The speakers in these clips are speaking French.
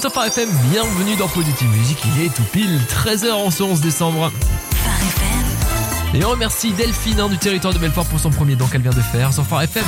sur Phare FM, bienvenue dans Positive Musique, il est tout pile 13h en ce 11 décembre. Phare FM. Et on remercie Delphine du territoire de Belfort pour son premier don qu'elle vient de faire sur Phare FM.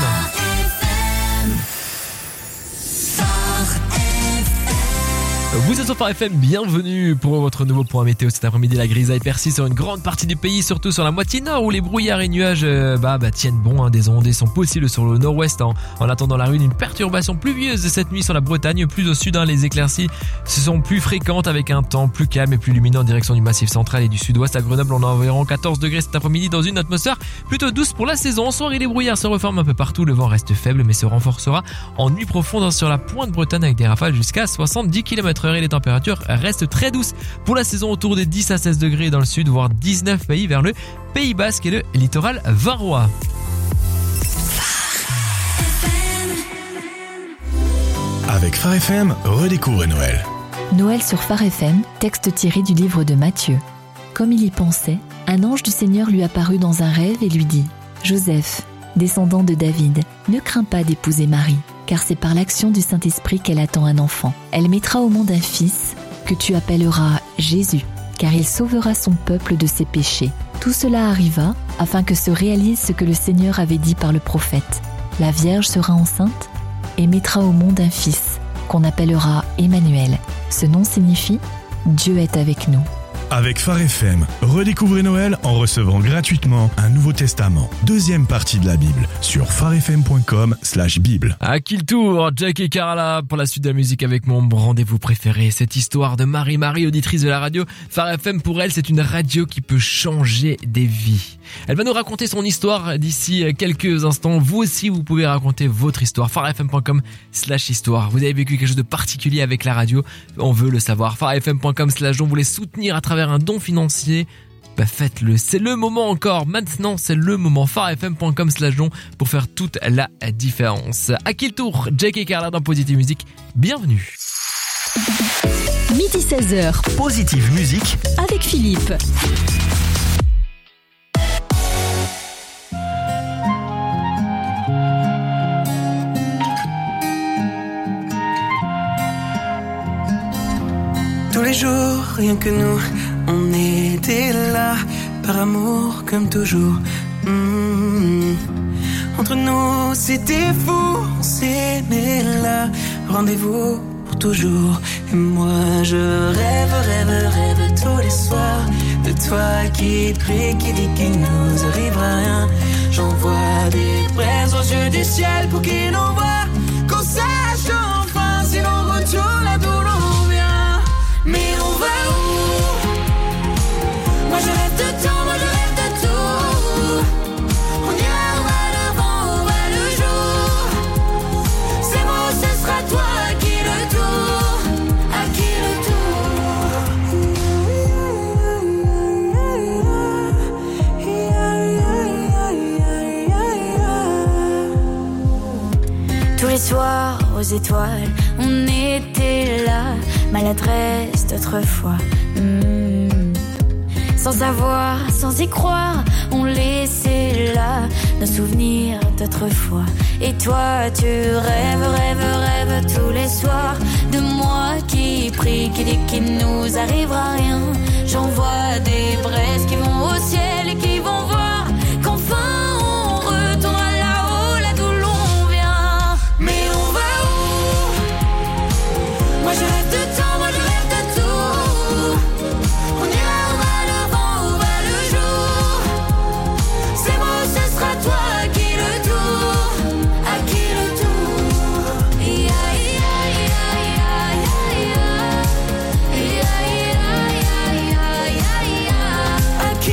Vous êtes sur Phare FM, bienvenue pour votre nouveau point météo. Cet après-midi, la grisaille persiste sur une grande partie du pays, surtout sur la moitié nord où les brouillards et nuages tiennent bon. Des ondées sont possibles sur le nord-ouest en attendant l'arrivée d'une perturbation pluvieuse cette nuit sur la Bretagne. Plus au sud, les éclaircies sont plus fréquentes avec un temps plus calme et plus lumineux en direction du massif central et du sud-ouest. À Grenoble, on a environ 14 degrés cet après-midi dans une atmosphère plutôt douce pour la saison. En soirée, les brouillards se reforment un peu partout. Le vent reste faible mais se renforcera en nuit profonde sur la pointe Bretagne avec des rafales jusqu'à 70 km/h. Et les températures restent très douces pour la saison, autour des 10 à 16 degrés dans le sud, voire 19 pays vers le Pays Basque et le littoral varois. Avec Phare FM, redécouvrez Noël. Noël sur Phare FM, texte tiré du livre de Matthieu. Comme il y pensait, un ange du Seigneur lui apparut dans un rêve et lui dit : Joseph, descendant de David, ne crains pas d'épouser Marie, car c'est par l'action du Saint-Esprit qu'elle attend un enfant. Elle mettra au monde un fils que tu appelleras Jésus, car il sauvera son peuple de ses péchés. Tout cela arriva afin que se réalise ce que le Seigneur avait dit par le prophète. La Vierge sera enceinte et mettra au monde un fils qu'on appellera Emmanuel. Ce nom signifie Dieu est avec nous. Avec Phare FM, redécouvrez Noël en recevant gratuitement un Nouveau Testament, deuxième partie de la Bible, sur pharefm.com/bible. À qui le tour, Jack et Carla pour la suite de la musique avec mon rendez-vous préféré. Cette histoire de Marie, auditrice de la radio. Phare FM, pour elle, c'est une radio qui peut changer des vies. Elle va nous raconter son histoire d'ici quelques instants. Vous aussi, vous pouvez raconter votre histoire. pharefm.com/histoire. Vous avez vécu quelque chose de particulier avec la radio, on veut le savoir. pharefm.com/don. Vous voulez soutenir à travers un don financier, faites-le. C'est le moment encore. Maintenant, c'est le moment. pharefm.com/don pour faire toute la différence. À qui le tour, Jake et Carla dans Positive Musique. Bienvenue. Midi 16h. Positive Musique Avec Philippe. Tous les jours, rien que nous, on était là, par amour comme toujours. Entre nous, c'était fou, on s'aimait là, rendez-vous pour toujours. Et moi, je rêve tous les soirs de toi qui prie, qui dit qu'il nous arrivera rien. J'envoie des braises aux yeux du ciel pour qu'il envoie, qu'on sache enfin si l'on retourne là d'où l'on vient. Mais on va où? Moi je rêve de temps, moi je rêve de tout. On ira, on va le vent, on va le jour. C'est moi ou ce sera toi, à qui le tour? À qui le tour? Tous les soirs aux étoiles, on était là, maladresse d'autrefois. Sans savoir, sans y croire, on laissait là nos souvenirs d'autrefois. Et toi, tu rêves tous les soirs de moi qui prie, qui dit qu'il nous arrivera rien. J'envoie des braises qui vont au ciel et qui vont voir qu'enfin on retournera là-haut, là d'où l'on vient. Mais on va où? Moi je rêve de temps, moi je rêve de tout. On ira, on va le vent, on va le jour. C'est moi ou ce sera toi, à qui le tour? À qui le tour? Ia, ia, ia, ia, ia, ia, ia, ia, ia, ia, ia.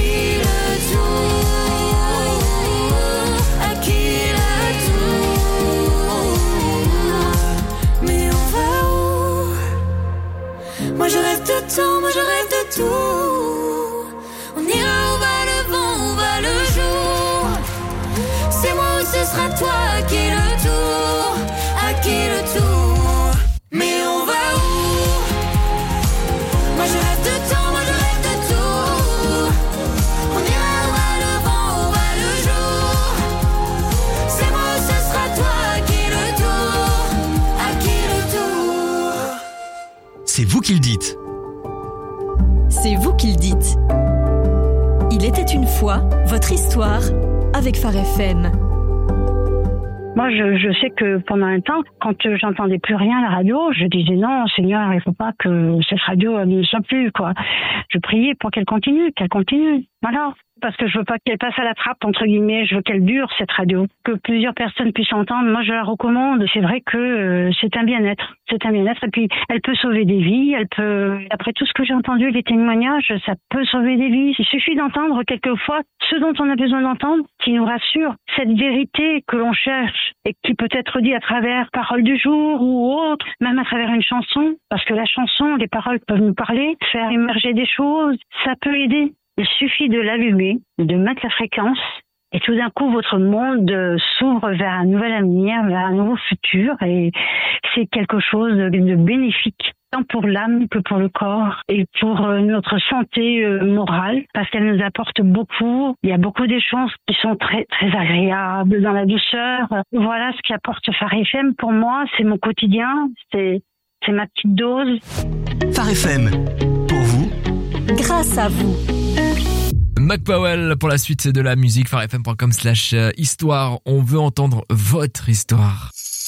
qui le dites. C'est vous qui le dites. Il était une fois votre histoire avec Phare FM. Moi, je sais que pendant un temps, quand j'entendais plus rien à la radio, je disais non, Seigneur, il faut pas que cette radio ne soit plus, quoi. Je priais pour qu'elle continue. Voilà. Parce que je veux pas qu'elle passe à la trappe, entre guillemets. Je veux qu'elle dure, cette radio. Que plusieurs personnes puissent entendre. Moi, je la recommande. C'est vrai que c'est un bien-être. C'est un bien-être. Et puis, elle peut sauver des vies. Elle peut, après tout ce que j'ai entendu, les témoignages, ça peut sauver des vies. Il suffit d'entendre quelquefois ce dont on a besoin d'entendre, qui nous rassure. Cette vérité que l'on cherche et qui peut être dit à travers paroles du jour ou autre, même à travers une chanson. Parce que la chanson, les paroles peuvent nous parler, faire émerger des choses. Ça peut aider. Il suffit de l'allumer, de mettre la fréquence, et tout d'un coup, votre monde s'ouvre vers un nouvel avenir, vers un nouveau futur, et c'est quelque chose de bénéfique, tant pour l'âme que pour le corps, et pour notre santé morale, parce qu'elle nous apporte beaucoup. Il y a beaucoup d'échanges qui sont très, très agréables, dans la douceur. Voilà ce qu'apporte Phare FM. Pour moi, c'est mon quotidien, c'est ma petite dose. Phare FM, pour vous, grâce à vous. Mac Powell pour la suite de la musique, farfm.com/histoire. On veut entendre votre histoire.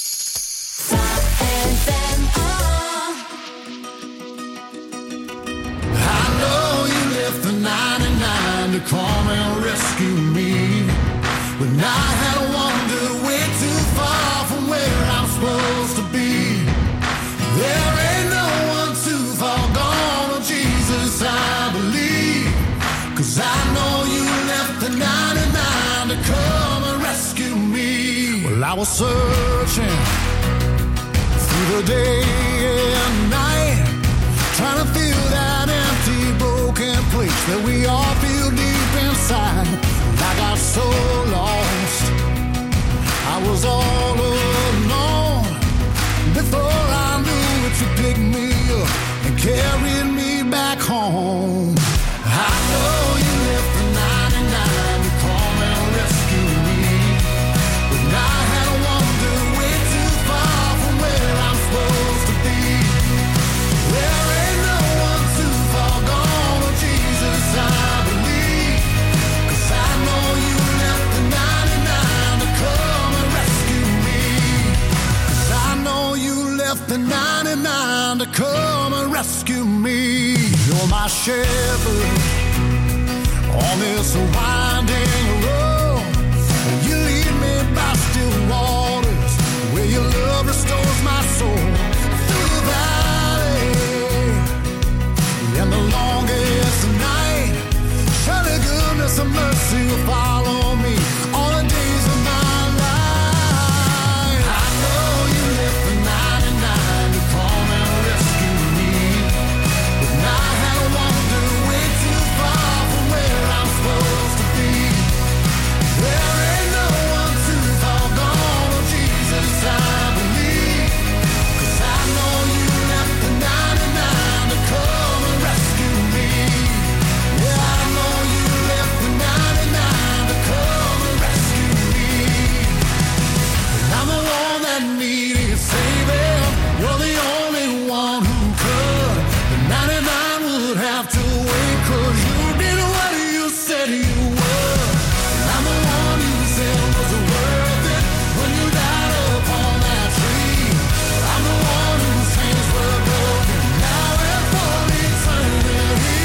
I know you left the 99 to come and rescue me. When I had wandered way too far from where I'm supposed to be. There ain't no one too far gone, oh Jesus, I believe. 'Cause I know you left the 99 to come and rescue me. Well, I was searching through the day and night, trying to fill that empty, broken place that we all feel deep inside. And I got so lost, I was all alone. Before I knew it, you picked me up and carried me back home. I know you left the 99 to come and rescue me. When I had wandered way too far from where I'm supposed to be. There ain't no one too far gone, oh Jesus, I believe. 'Cause I know you left the 99 to come and rescue me. 'Cause I know you left the 99 to come and rescue me. You're my shepherd on this winding road. You lead me by still waters, where your love restores my soul. Through the valley and the longest night, surely goodness and mercy will follow me all the days of my life. I know you left the 99 to come and rescue me. When I had wandered way too far from where I'm supposed to be. There ain't no one too far gone, oh Jesus, I believe. 'Cause I know you left the 99 to come and rescue me. Yeah, I know you left the 99 to come and rescue me. And I'm the one that needed saving. You're the only one who could. The 99 would have to wait, 'cause you did what you said you would. And I'm the one you said was worth it when you died upon that tree. I'm the one whose hands were broken now and for eternity.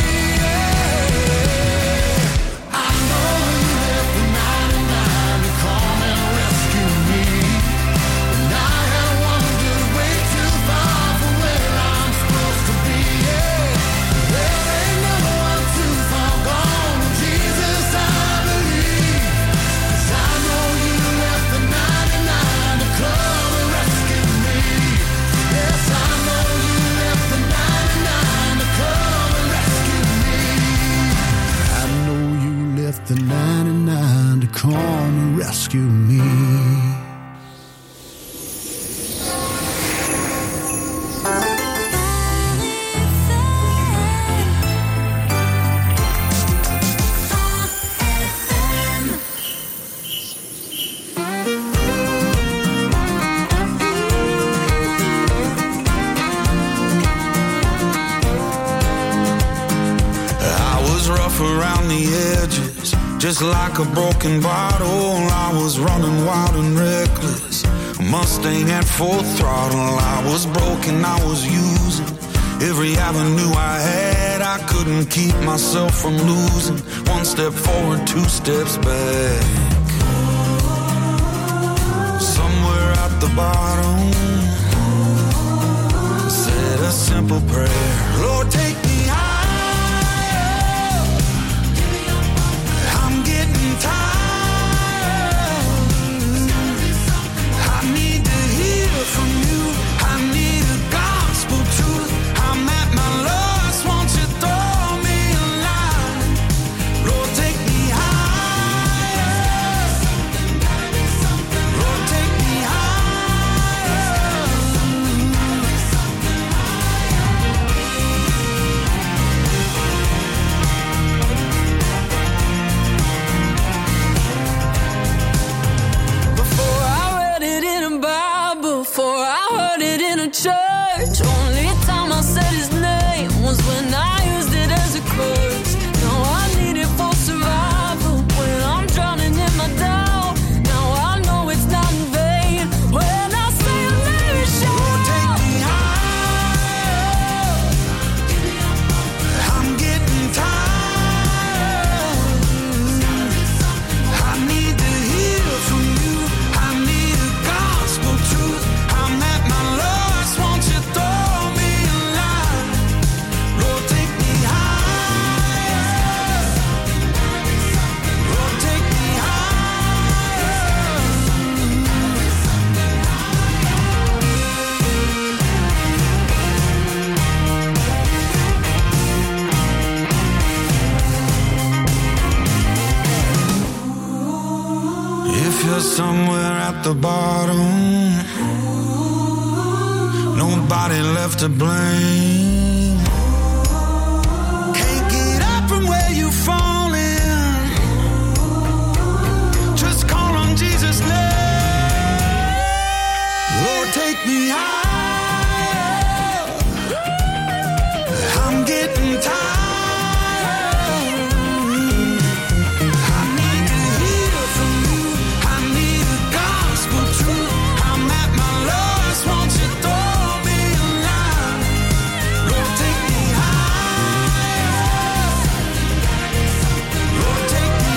Yeah. I know you left the 99 to come and rescue me. And I had wandered way too far from where I'm supposed to be. Yeah. There ain't no one too far gone, Jesus, I believe. 'Cause I know you left the 99 to come and rescue me. Yes, I know you left the 99 to come and rescue me. I know you left the 99 to come and rescue me. rough around the edges, just like a broken bottle. I was running wild and reckless, a Mustang at full throttle. I was broken, I was using every avenue I had. I couldn't keep myself from losing. One step forward, two steps back. Somewhere at the bottom, said a simple prayer. Lord, take me higher. I'm getting tired. I need to hear from you. I need a gospel truth. I'm at my lowest. Won't you throw me a line? Lord, take me higher. Lord, take me higher. Before I read it in a Bible, before I heard it in a church, only time I said his name was when I used it as a curse. Now I need it for survival when I'm drowning in my doubt. Now I know it's not in vain when I say a little shout. Lord, take me higher. I'm getting tired. I need to hear from you. I need a gospel truth. I'm at my lowest. Won't you throw me a line? Lord, take me higher. Lord, take me If you're somewhere at the bottom, nobody left to blame. Can't get up from where you've fallen. Just call on Jesus' name. Lord, take me higher. I'm getting tired. I need to hear from you. I need a gospel truth. I'm at my lowest. Won't you throw me a line? Lord, take me higher. Lord, take me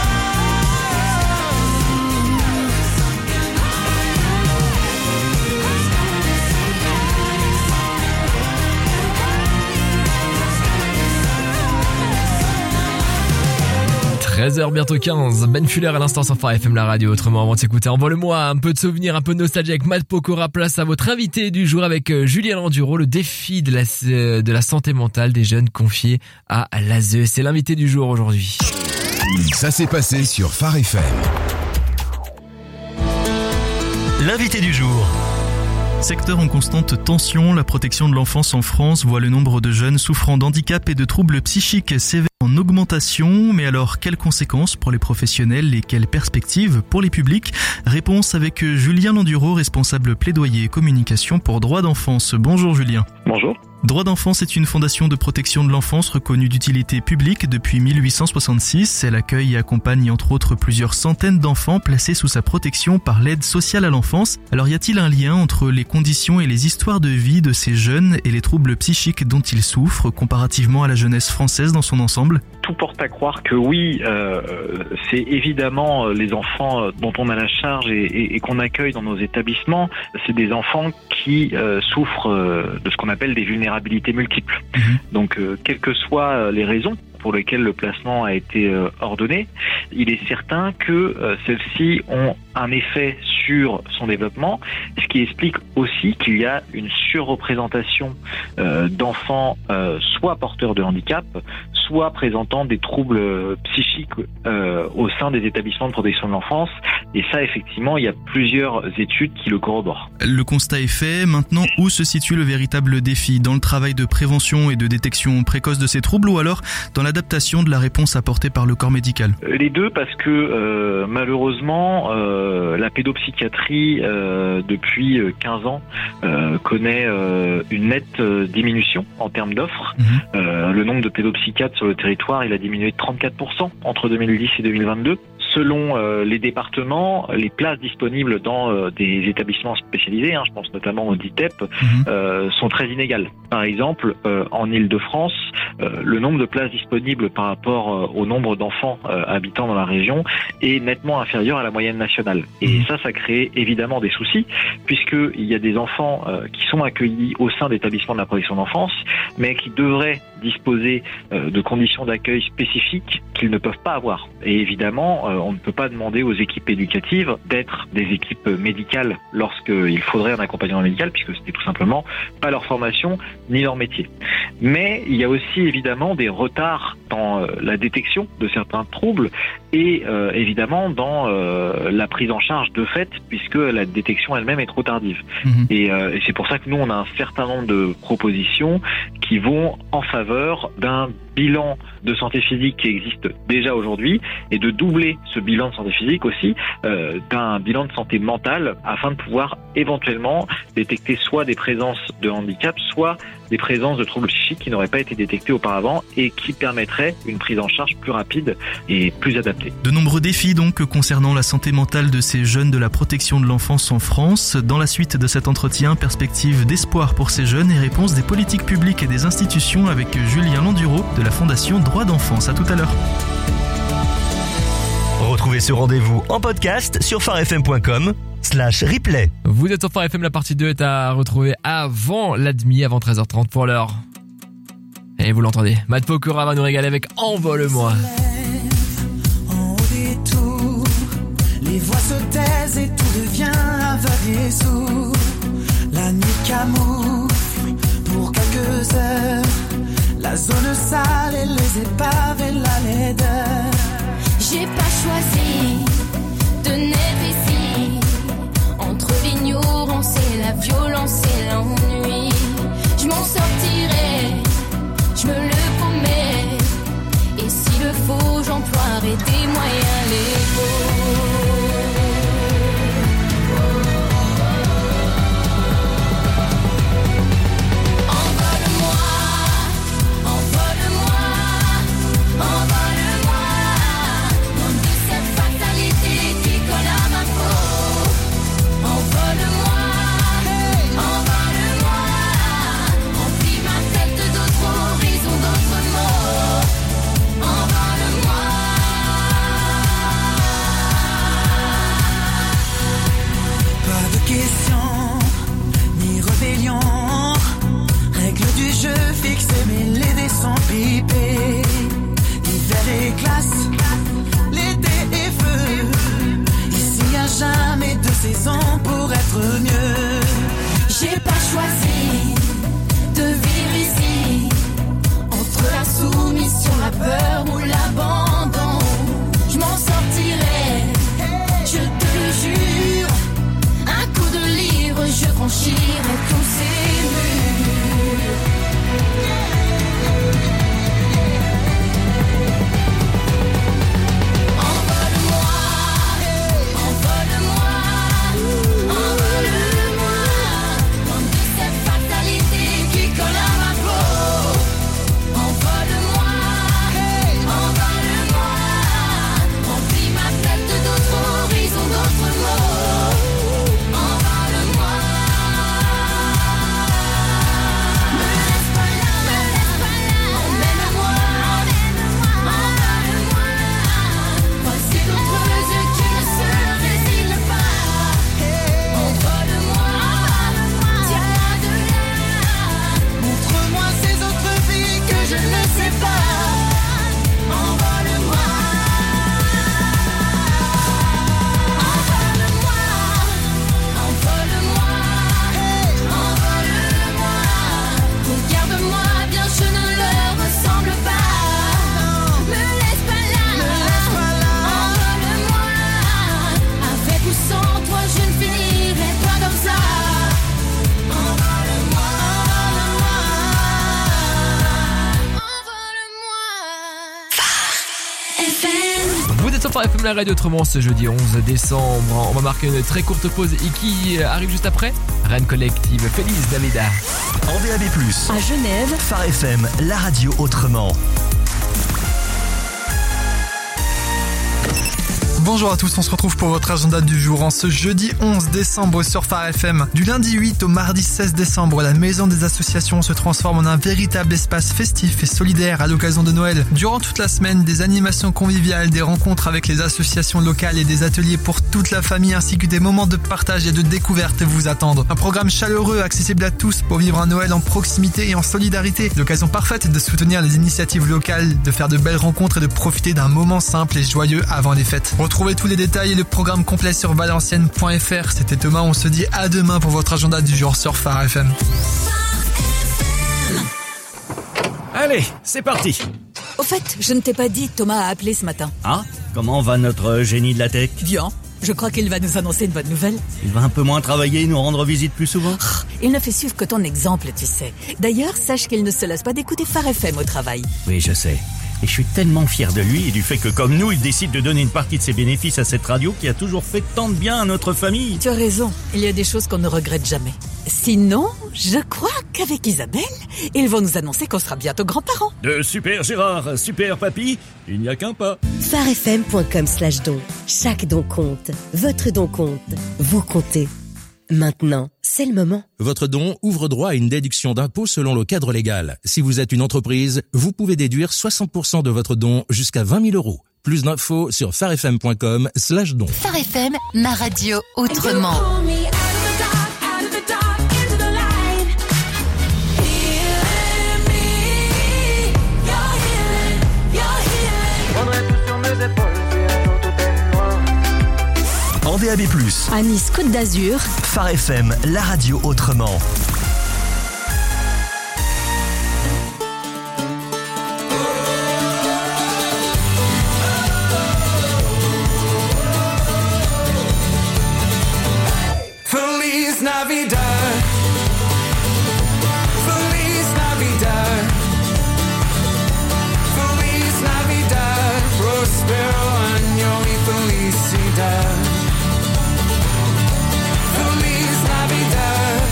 higher. 13h bientôt 15, Ben Fuller à l'instant sur Phare FM la radio. Autrement, avant de s'écouter, envoie-le-moi un peu de souvenirs, un peu de nostalgie avec Matt Pokora. Place à votre invité du jour avec Julien Landuro, le défi de la santé mentale des jeunes confiés à l'ASE. C'est l'invité du jour aujourd'hui. Ça s'est passé sur Phare FM. L'invité du jour. Secteur en constante tension, la protection de l'enfance en France voit le nombre de jeunes souffrant d'handicap et de troubles psychiques sévères en augmentation. Mais alors, quelles conséquences pour les professionnels et quelles perspectives pour les publics? Réponse avec Julien Landuro, responsable plaidoyer et communication pour Droits d'enfance. Bonjour Julien. Bonjour. Droits d'enfance est une fondation de protection de l'enfance reconnue d'utilité publique depuis 1866. Elle accueille et accompagne entre autres plusieurs centaines d'enfants placés sous sa protection par l'aide sociale à l'enfance. Alors y a-t-il un lien entre les conditions et les histoires de vie de ces jeunes et les troubles psychiques dont ils souffrent comparativement à la jeunesse française dans son ensemble? Tout porte à croire que oui, c'est évidemment les enfants dont on a la charge et qu'on accueille dans nos établissements. C'est des enfants qui souffrent de ce qu'on appelle des vulnérabilités multiples. Donc, quelles que soient les raisons pour lesquelles le placement a été ordonné, il est certain que celles-ci ont un effet sur son développement, ce qui explique aussi qu'il y a une surreprésentation d'enfants soit porteurs de handicap, soit présentant des troubles psychiques au sein des établissements de protection de l'enfance. Et ça, effectivement, il y a plusieurs études qui le corroborent. Le constat est fait. Maintenant, où se situe le véritable défi? Dans le travail de prévention et de détection précoce de ces troubles ou alors dans l'adaptation de la réponse apportée par le corps médical? Les deux, parce que malheureusement, la pédopsychiatrie, depuis 15 ans, connaît une nette diminution en termes d'offres. Le nombre de pédopsychiatres malades sur le territoire, il a diminué de 34% entre 2010 et 2022. Selon les départements, les places disponibles dans des établissements spécialisés, je pense notamment au DITEP, sont très inégales. Par exemple, en Île-de-France, le nombre de places disponibles par rapport au nombre d'enfants habitant dans la région est nettement inférieur à la moyenne nationale. Et ça crée évidemment des soucis, puisqu'il y a des enfants qui sont accueillis au sein d'établissements de la protection d'enfance, mais qui devraient disposer de conditions d'accueil spécifiques qu'ils ne peuvent pas avoir. Et évidemment, on ne peut pas demander aux équipes éducatives d'être des équipes médicales lorsqu'il faudrait un accompagnement médical, puisque c'était tout simplement pas leur formation ni leur métier. Mais il y a aussi évidemment des retards dans la détection de certains troubles et évidemment dans la prise en charge de fait, puisque la détection elle-même est trop tardive. Et c'est pour ça que nous on a un certain nombre de propositions qui vont en faveur d'un bilan de santé physique qui existe déjà aujourd'hui et de doubler ce bilan de santé physique aussi d'un bilan de santé mentale afin de pouvoir éventuellement détecter soit des présences de handicap, soit des présences de troubles psychiques qui n'auraient pas été détectés auparavant et qui permettraient une prise en charge plus rapide et plus adaptée. De nombreux défis donc concernant la santé mentale de ces jeunes de la protection de l'enfance en France. Dans la suite de cet entretien, perspective d'espoir pour ces jeunes et réponse des politiques publiques et des institutions avec Julien Landureau de la Fondation Droits d'Enfance. À tout à l'heure. Retrouvez ce rendez-vous en podcast sur farfm.com/replay. Vous êtes sur Phare FM, la partie 2 est à retrouver avant la demi, avant 13h30 pour l'heure. Et vous l'entendez, Matt Pokora va nous régaler avec Envole-moi. En haut des tours, les voix se taisent et tout devient aveugle et sourd. La nuit camoufle pour quelques heures la zone sale et les épaves et la laideur. J'ai pas choisi de naître ici, entre l'ignorance et la violence et l'ennui. Je m'en sortirai, je me le promets, et s'il le faut, j'emploierai des moyens légaux. Sans piper, hiver et glace, l'été et feu. Ici y a jamais de saison pour être mieux. J'ai pas choisi de vivre ici, entre la soumission, la peur ou l'abandon. Je m'en sortirai, je te le jure. Un coup de livre, je franchirai tous ces murs. Phare FM, la radio autrement, ce jeudi 11 décembre. On va marquer une très courte pause et qui arrive juste après Rennes Collective, Feliz Navidad. En DAB+, à Genève, Phare FM, la radio autrement. Bonjour à tous, on se retrouve pour votre agenda du jour en ce jeudi 11 décembre sur Phare FM. Du lundi 8 au mardi 16 décembre, la Maison des Associations se transforme en un véritable espace festif et solidaire à l'occasion de Noël. Durant toute la semaine, des animations conviviales, des rencontres avec les associations locales et des ateliers pour toute la famille ainsi que des moments de partage et de découverte vous attendent. Un programme chaleureux, accessible à tous pour vivre un Noël en proximité et en solidarité. L'occasion parfaite de soutenir les initiatives locales, de faire de belles rencontres et de profiter d'un moment simple et joyeux avant les fêtes. Retrouvez tous les détails et le programme complet sur valenciennes.fr. C'était Thomas, on se dit à demain pour votre agenda du jour sur Phare FM. Allez, c'est parti. Au fait, je ne t'ai pas dit, Thomas a appelé ce matin. Ah, comment va notre génie de la tech? Bien, je crois qu'il va nous annoncer une bonne nouvelle. Il va un peu moins travailler et nous rendre visite plus souvent. Il ne fait suivre que ton exemple, tu sais. D'ailleurs, sache qu'il ne se lasse pas d'écouter Phare FM au travail. Oui, je sais. Et je suis tellement fier de lui et du fait que, comme nous, il décide de donner une partie de ses bénéfices à cette radio qui a toujours fait tant de bien à notre famille. Tu as raison, il y a des choses qu'on ne regrette jamais. Sinon, je crois qu'avec Isabelle, ils vont nous annoncer qu'on sera bientôt grands-parents. De super Gérard, super papy, il n'y a qu'un pas. Pharefm.com/don. Chaque don compte. Votre don compte. Vous comptez. Maintenant, c'est le moment. Votre don ouvre droit à une déduction d'impôt selon le cadre légal. Si vous êtes une entreprise, vous pouvez déduire 60% de votre don jusqu'à 20 000 €. Plus d'infos sur pharefm.com/don. Phare FM, ma radio autrement. En DAB+, à Nice Côte d'Azur, Phare FM, la radio autrement. Feliz Navidad. Feliz Navidad. Feliz Navidad. Prospero año y felicidad. Feliz Navidad.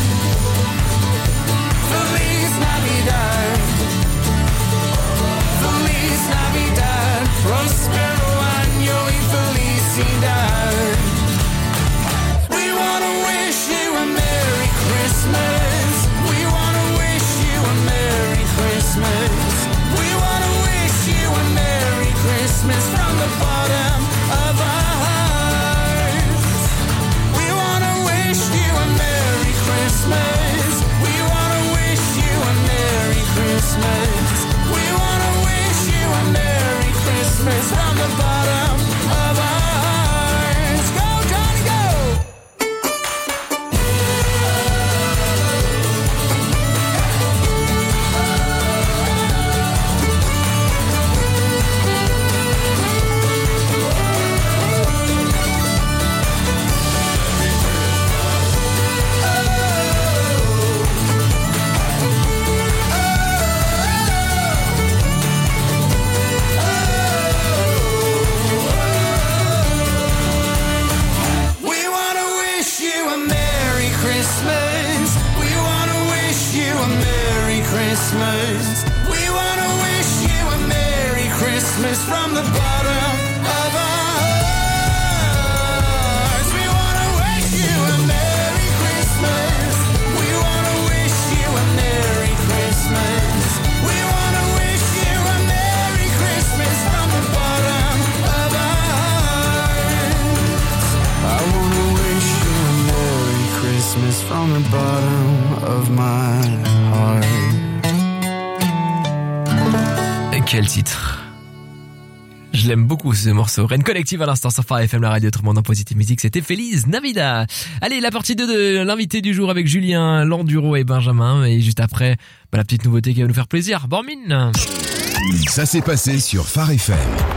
Feliz Navidad. Feliz Navidad. Prospero año y felicidad. We wanna wish you a Merry Christmas. We wanna wish you a Merry Christmas. We wanna wish you a Merry Christmas from the bottom of our hearts. We wanna wish you a Merry Christmas. We wanna wish you a Merry Christmas. We wanna wish you a Merry Christmas from the bottom of our hearts. Go, Johnny, go! We wanna wish you a Merry Christmas. We wanna wish you a Merry Christmas. We wanna wish you a Merry Christmas from the bottom of our hearts. We wanna wish you a Merry Christmas. We wanna wish you a Merry Christmas. We wanna wish you a Merry Christmas from the bottom of our hearts. I wanna wish you a Merry Christmas from the bottom of my heart. Quel titre! Je l'aime beaucoup ce morceau. Rennes Collective à l'instant sur Phare FM, la radio autrement dans Positive Music, c'était Feliz Navidad. Allez, la partie 2 de l'invité du jour avec Julien Landuro et Benjamin. Et juste après, la petite nouveauté qui va nous faire plaisir. Bormine! Ça s'est passé sur Phare FM.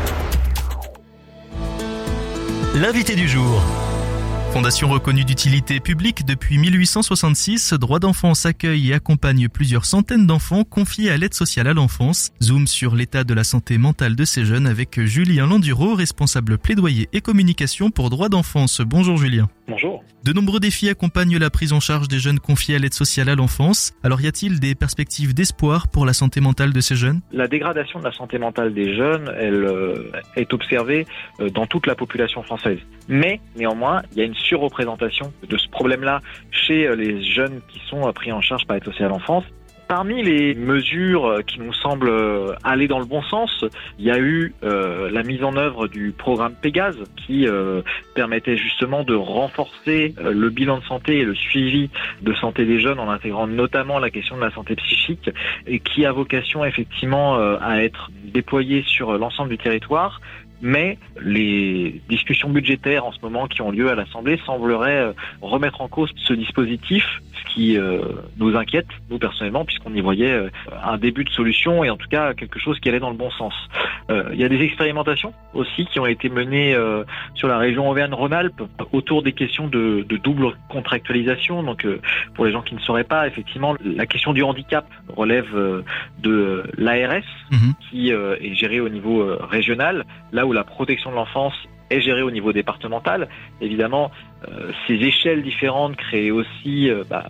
L'invité du jour. Fondation reconnue d'utilité publique depuis 1866, Droits d'enfance accueille et accompagne plusieurs centaines d'enfants confiés à l'aide sociale à l'enfance. Zoom sur l'état de la santé mentale de ces jeunes avec Julien Landuro, responsable plaidoyer et communication pour Droits d'enfance. Bonjour Julien. Bonjour. De nombreux défis accompagnent la prise en charge des jeunes confiés à l'aide sociale à l'enfance. Alors y a-t-il des perspectives d'espoir pour la santé mentale de ces jeunes ? La dégradation de la santé mentale des jeunes, elle est observée dans toute la population française. Mais néanmoins, il y a une surreprésentation de ce problème-là chez les jeunes qui sont pris en charge par l'aide sociale à l'enfance. Parmi les mesures qui nous semblent aller dans le bon sens, il y a eu la mise en œuvre du programme Pégase qui permettait justement de renforcer le bilan de santé et le suivi de santé des jeunes en intégrant notamment la question de la santé psychique et qui a vocation effectivement à être déployée sur l'ensemble du territoire. Mais les discussions budgétaires en ce moment qui ont lieu à l'Assemblée sembleraient remettre en cause ce dispositif, ce qui nous inquiète, nous personnellement, puisqu'on y voyait un début de solution et en tout cas quelque chose qui allait dans le bon sens. Il y a des expérimentations aussi qui ont été menées sur la région Auvergne-Rhône-Alpes autour des questions de double contractualisation. Donc pour les gens qui ne sauraient pas, effectivement, la question du handicap relève de l'ARS qui est gérée au niveau régional, là où la protection de l'enfance est gérée au niveau départemental. Évidemment, ces échelles différentes créent aussi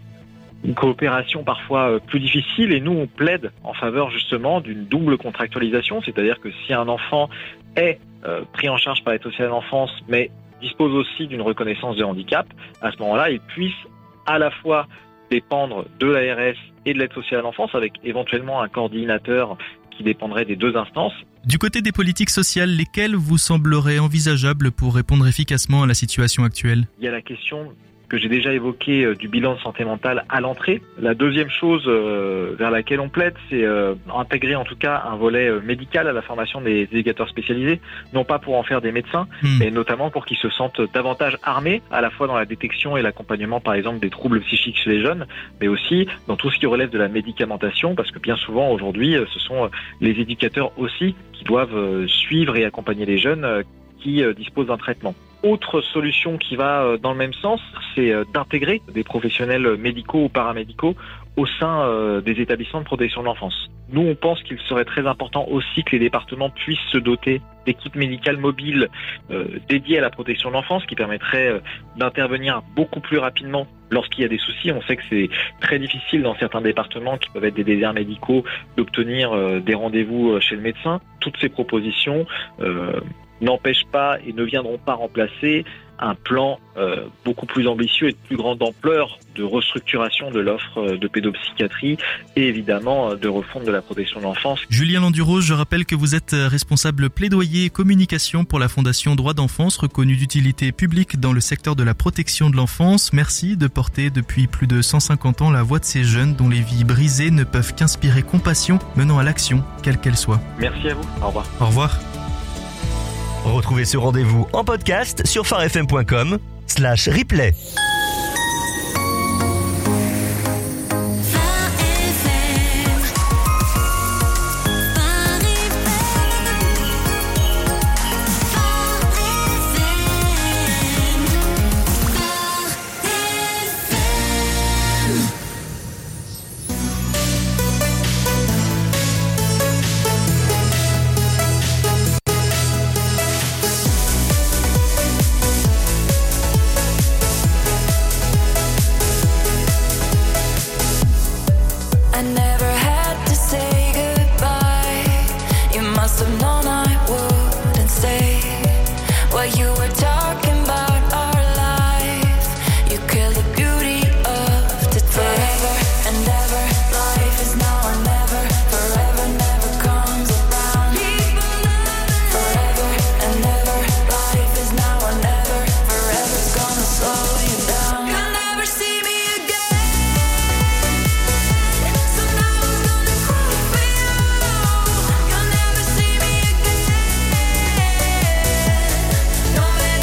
une coopération parfois plus difficile et nous, on plaide en faveur justement d'une double contractualisation, c'est-à-dire que si un enfant est pris en charge par l'aide sociale à l'enfance, mais dispose aussi d'une reconnaissance de handicap, à ce moment-là, il puisse à la fois dépendre de l'ARS et de l'aide sociale à l'enfance avec éventuellement un coordinateur qui dépendrait des deux instances. Du côté des politiques sociales, lesquelles vous sembleraient envisageables pour répondre efficacement à la situation actuelle ? Il y a la question que j'ai déjà évoquée du bilan de santé mentale à l'entrée. La deuxième chose vers laquelle on plaide, c'est intégrer en tout cas un volet médical à la formation des éducateurs spécialisés, non pas pour en faire des médecins, mais notamment pour qu'ils se sentent davantage armés, à la fois dans la détection et l'accompagnement par exemple des troubles psychiques chez les jeunes, mais aussi dans tout ce qui relève de la médicamentation, parce que bien souvent aujourd'hui, ce sont les éducateurs aussi qui doivent suivre et accompagner les jeunes qui disposent d'un traitement. Autre solution qui va dans le même sens, c'est d'intégrer des professionnels médicaux ou paramédicaux au sein des établissements de protection de l'enfance. Nous, on pense qu'il serait très important aussi que les départements puissent se doter d'équipes médicales mobiles dédiées à la protection de l'enfance qui permettraient d'intervenir beaucoup plus rapidement lorsqu'il y a des soucis. On sait que c'est très difficile dans certains départements qui peuvent être des déserts médicaux d'obtenir des rendez-vous chez le médecin. Toutes ces propositions n'empêchent pas et ne viendront pas remplacer un plan beaucoup plus ambitieux et de plus grande ampleur de restructuration de l'offre de pédopsychiatrie et évidemment de refonte de la protection de l'enfance. Julien Landuros, je rappelle que vous êtes responsable plaidoyer et communication pour la Fondation Droits d'Enfance, reconnue d'utilité publique dans le secteur de la protection de l'enfance. Merci de porter depuis plus de 150 ans la voix de ces jeunes dont les vies brisées ne peuvent qu'inspirer compassion, menant à l'action, quelle qu'elle soit. Merci à vous. Au revoir. Au revoir. Retrouvez ce rendez-vous en podcast sur farfm.com/replay. No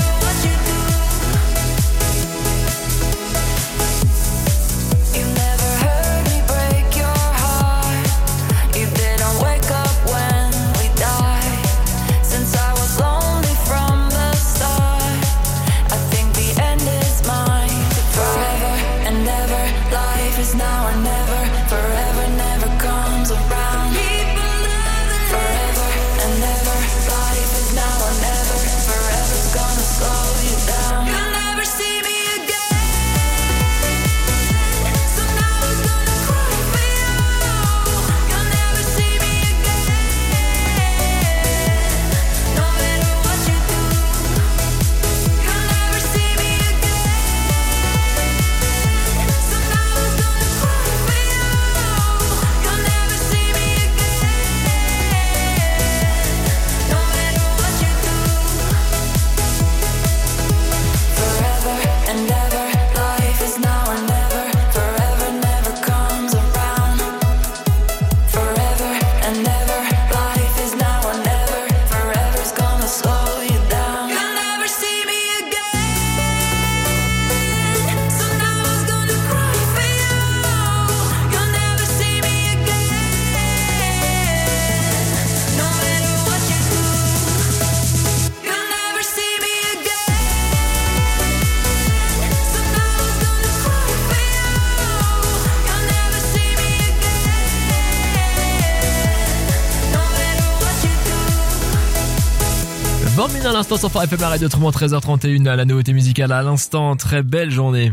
Bambine à l'instant sur Phare FM, la radio autrement 13h31, la nouveauté musicale à l'instant. Très belle journée.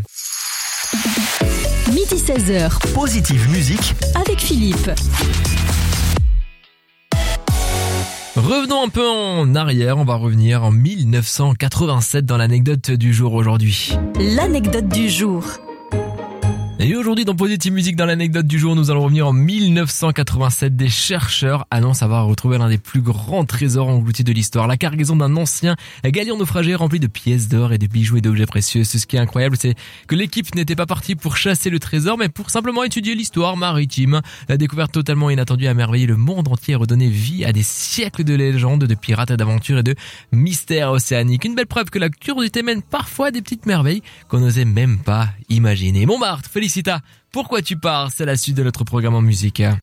Midi 16h. Positive musique avec Philippe. Revenons un peu en arrière, on va revenir en 1987 dans l'anecdote du jour aujourd'hui. L'anecdote du jour. Et aujourd'hui dans Positive Musique, dans l'anecdote du jour, nous allons revenir en 1987. Des chercheurs annoncent avoir retrouvé l'un des plus grands trésors engloutis de l'histoire. La cargaison d'un ancien galion naufragé rempli de pièces d'or et de bijoux et d'objets précieux. Ce qui est incroyable, c'est que l'équipe n'était pas partie pour chasser le trésor, mais pour simplement étudier l'histoire maritime. La découverte totalement inattendue a émerveillé le monde entier et redonné vie à des siècles de légendes, de pirates et d'aventures et de mystères océaniques. Une belle preuve que la curiosité mène parfois à des petites merveilles qu'on n'osait même pas imaginer. Montmartre, Félicita, pourquoi tu pars? C'est la suite de notre programme en musique. Là,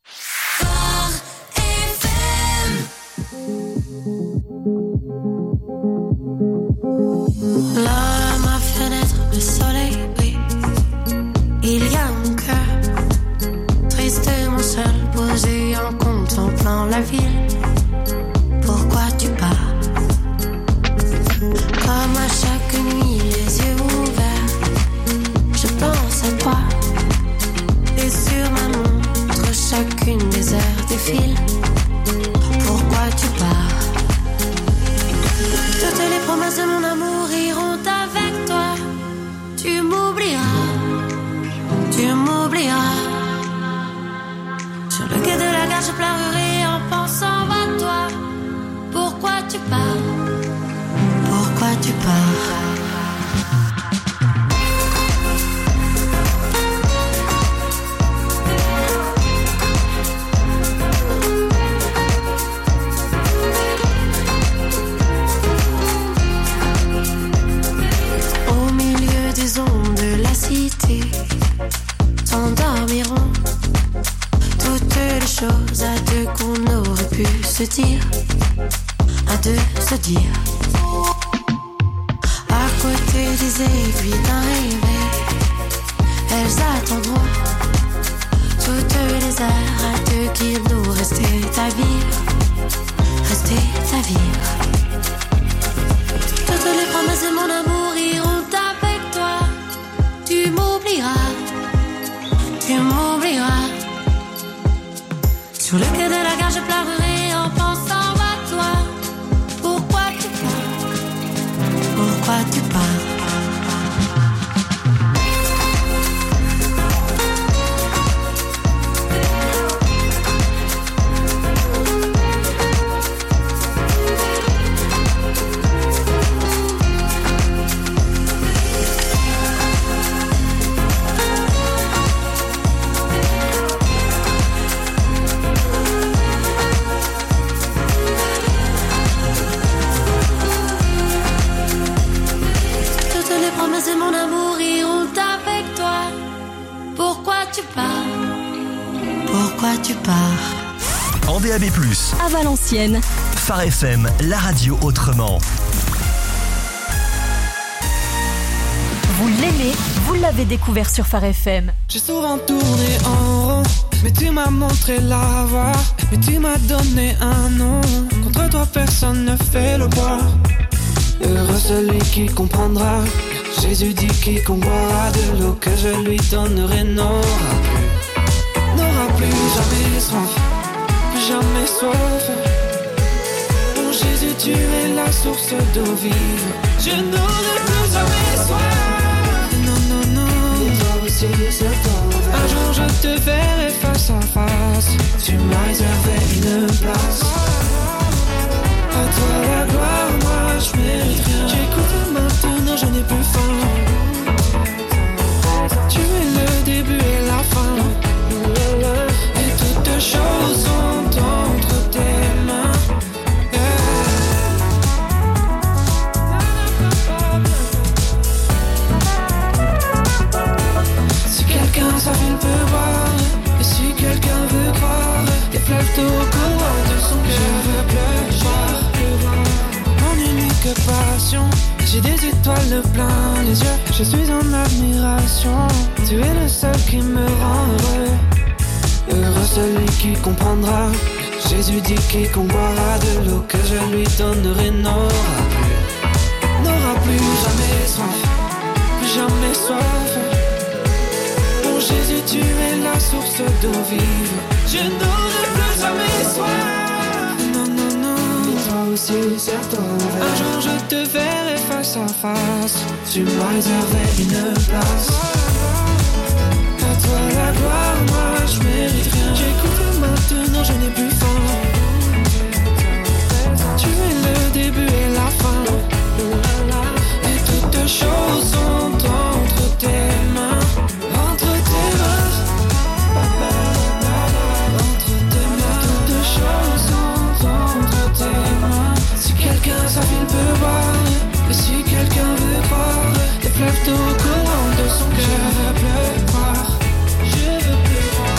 à ma fenêtre, le soleil, oui. Il y a mon cœur, tristement seul, posé en contemplant la ville. Pourquoi tu pars? Comme à chaque nuit, les yeux ouverts, je pense à toi. Et sur ma montre, chacune des heures défile. Pourquoi tu pars? Toutes les promesses de mon amour iront avec toi. Tu m'oublieras, tu m'oublieras. Sur le quai de la gare, je pleurerai en pensant à toi. Pourquoi tu pars? Pourquoi tu pars? S'endormiront toutes les choses à deux qu'on aurait pu se dire, à deux se dire. À côté des aiguilles d'un réveil, elles attendront toutes les heures à deux qu'il nous restait à vivre, restait à vivre. Toutes les promesses de mon amour iront avec toi. Tu m'oublieras, tu m'oublieras. Sur le quai de la gare, je pleurerai en pensant à toi. Pourquoi tu pars? Pourquoi tu pars? Tu pars. En DAB+, à Valenciennes, Phare FM, la radio autrement. Vous l'aimez, vous l'avez découvert sur Phare FM. J'ai souvent tourné en rond, mais tu m'as montré la voie, mais tu m'as donné un nom. Contre toi personne ne fait le poids. Heureux celui qui comprendra. Jésus dit quiconque boira de l'eau que je lui donnerai n'aura plus jamais soif, plus jamais soif. Mon Jésus, tu es la source d'eau vive. Je n'aurai plus jamais soif. Non, non, non. Toi aussi, c'est toi. Un jour je te verrai face à face. Tu m'as réservé une place. À toi la gloire, moi je mérite rien. J'écoute maintenant, je n'ai plus faim. Tu es le début et la fin. Et toutes choses sont entre tes mains. Si quelqu'un savait il peut voir. Et si quelqu'un veut croire. Des fleuves d'eau courant de son cœur. Je veux pleuvoir. Mon unique passion. J'ai des étoiles plein les yeux. Je suis en admiration. Tu es le seul qui me rend heureux. Heureux celui qui comprendra. Jésus dit quiconque boira de l'eau que je lui donnerai n'aura plus jamais soif, jamais soif. Pour Jésus tu es la source d'eau vive, je n'aurai plus jamais soif. Non, non, non, toi aussi serre-toi. Un jour je te verrai face à face, tu m'as réservé une place. À toi la gloire, moi je mérite rien. J'écoute maintenant, je n'ai plus faim. Tu es le début et la fin, et toutes choses sont entre tes mains, entre tes mains, entre tes mains. Toutes choses sont entre tes mains. Si quelqu'un savait il peut voir, et si quelqu'un veut croire, les fleuves d'eau courant de son cœur. Je veux pleuvoir, je veux pleuvoir.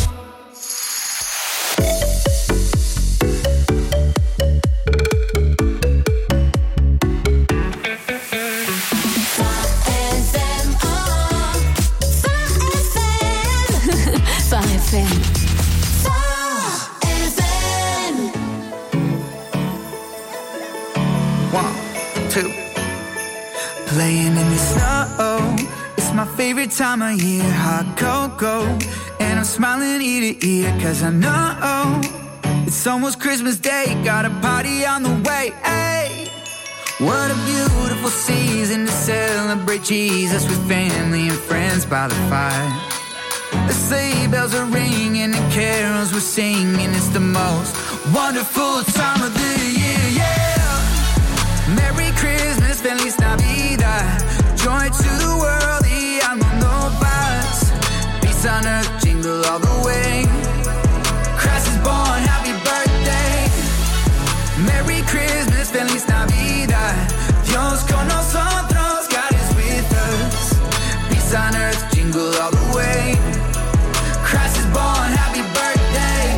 Playing in the snow, it's my favorite time of year. Hot cocoa, and I'm smiling ear to ear, cause I know it's almost Christmas Day, got a party on the way. Hey, what a beautiful season to celebrate Jesus with family and friends by the fire. The sleigh bells are ringing and carols we're singing. It's the most wonderful time of the year, yeah. Merry Christmas, Feliz Navidad. Joy to the world, y amando paz. Peace on earth, jingle all the way. Christ is born, happy birthday. Merry Christmas, Feliz Navidad. Dios con nosotros, God is with us. Peace on earth, jingle all the way. Christ is born, happy birthday.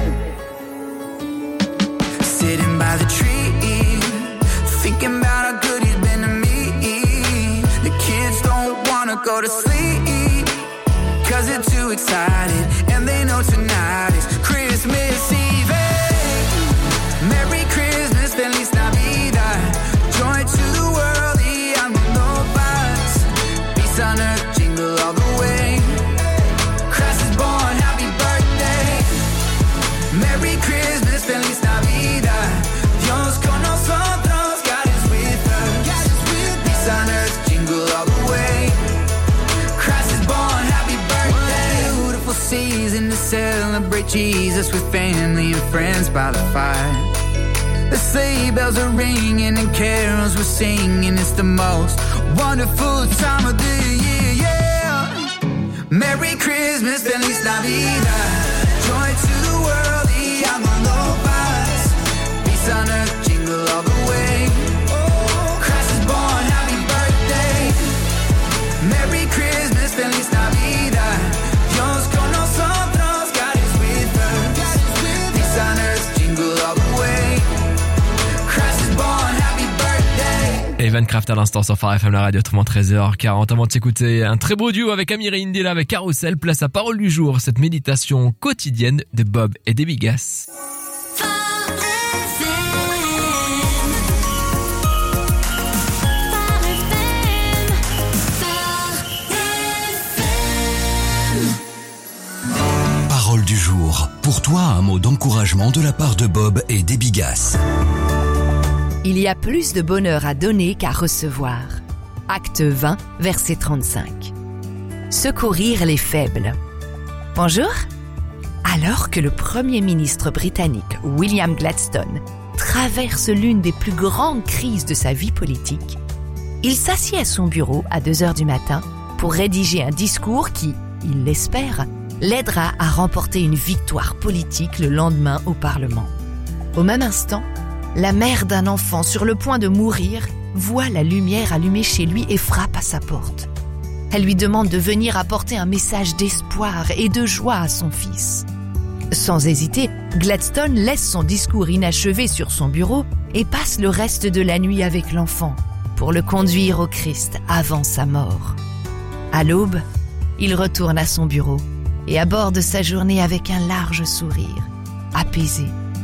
Sitting by the tree, thinking about how good he's been to me. The kids don't wanna go to sleep, cause they're too excited, and they know tonight is Christmas Eve. Merry Christmas, Feliz Navidad. Joy to the world, y amando paz. Peace on earth, jingle all the way. Christ is born, happy birthday. Merry Christmas, Feliz Navidad. Dios con nosotros, God is with us. Peace on earth, jingle all the way. Christ is born, happy birthday. What a beautiful season to celebrate Jesus with family and friends by the fire. The sleigh bells are ringing and carols we're singing. It's the most wonderful time of the year, yeah. Merry Christmas, Feliz Navidad. Joy to the world, y amando paz. Peace on earth, jingle all the way. Christ is born, happy birthday. Merry Christmas, Feliz Navidad. Dios con nosotros, God is with us. Peace on earth, jingle all the way. Christ is born, happy birthday. Evan Kraft à l'instant sur Phare FM, la radio, autrement 13h40. Avant de s'écouter un très beau duo avec Amir et Indila avec Carousel, place à parole du jour, cette méditation quotidienne de Bob et Debbie Gass. Parole du jour. Pour toi, un mot d'encouragement de la part de Bob et Debbie Gass. Il y a plus de bonheur à donner qu'à recevoir. Acte 20, verset 35. Secourir les faibles. Bonjour. Alors que le Premier ministre britannique William Gladstone traverse l'une des plus grandes crises de sa vie politique, il s'assied à son bureau à 2h du matin pour rédiger un discours qui, il l'espère, l'aidera à remporter une victoire politique le lendemain au Parlement. Au même instant, la mère d'un enfant sur le point de mourir voit la lumière allumée chez lui et frappe à sa porte. Elle lui demande de venir apporter un message d'espoir et de joie à son fils. Sans hésiter, Gladstone laisse son discours inachevé sur son bureau et passe le reste de la nuit avec l'enfant pour le conduire au Christ avant sa mort. À l'aube, il retourne à son bureau et aborde sa journée avec un large sourire, apaisé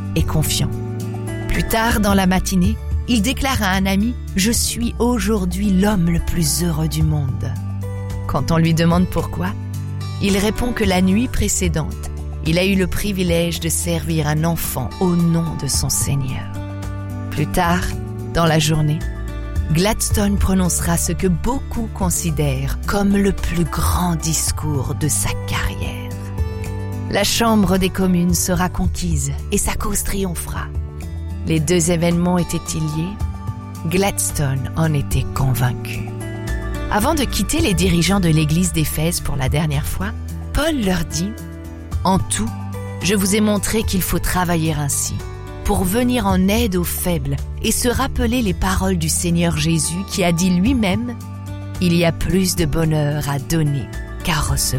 et confiant. Plus tard dans la matinée, il déclare à un ami « Je suis aujourd'hui l'homme le plus heureux du monde ». Quand on lui demande pourquoi, il répond que la nuit précédente, il a eu le privilège de servir un enfant au nom de son Seigneur. Plus tard, dans la journée, Gladstone prononcera ce que beaucoup considèrent comme le plus grand discours de sa carrière. La Chambre des communes sera conquise et sa cause triomphera. Les deux événements étaient-ils liés ? Gladstone en était convaincu. Avant de quitter les dirigeants de l'église d'Éphèse pour la dernière fois, Paul leur dit « En tout, je vous ai montré qu'il faut travailler ainsi, pour venir en aide aux faibles et se rappeler les paroles du Seigneur Jésus qui a dit lui-même « Il y a plus de bonheur à donner qu'à recevoir ».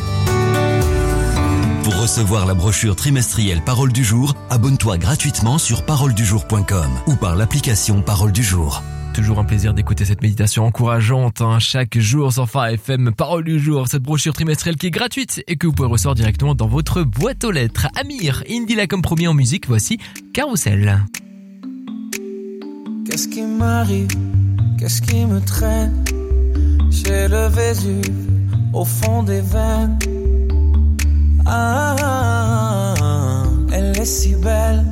Pour recevoir la brochure trimestrielle Parole du jour, abonne-toi gratuitement sur paroledujour.com ou par l'application Parole du jour. Toujours un plaisir d'écouter cette méditation encourageante chaque jour sur Phare FM. Parole du jour, cette brochure trimestrielle qui est gratuite et que vous pouvez recevoir directement dans votre boîte aux lettres. Amir, Indila comme premier en musique, voici Carousel. Qu'est-ce qui m'arrive? Qu'est-ce qui me traîne? J'ai le Vésuve au fond des veines. Ah, elle est si belle,